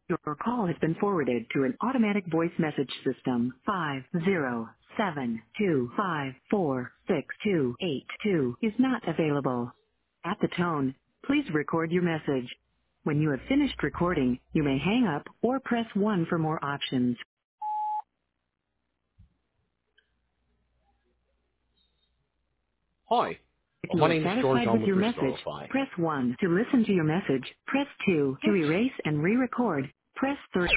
Your call has been forwarded to an automatic voice message system. 50725468282 is not available. At the tone, please record your message. When you have finished recording, you may hang up or press 1 for more options. Hi, If you my are name is George. satisfied I'm with with your message, Restorify. press 1 to listen to your message. Press 2 to erase and re-record. Press 3.